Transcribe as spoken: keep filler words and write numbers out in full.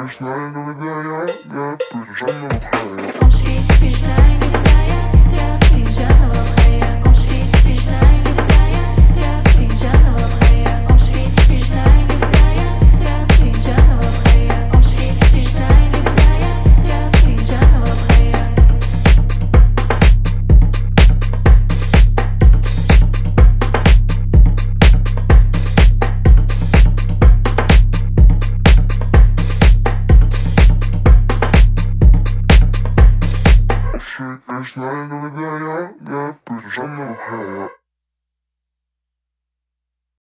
Смешная голубая, я пижама лохая. Ушли смешная голубая, я пижама лохая. Ушли смешная голубая, я пижама лохая. Ушли смешная голубая, я пижама лохая. Ушли смешная голубая, я пижама лохая. Смешная голубая, я пижама лохая.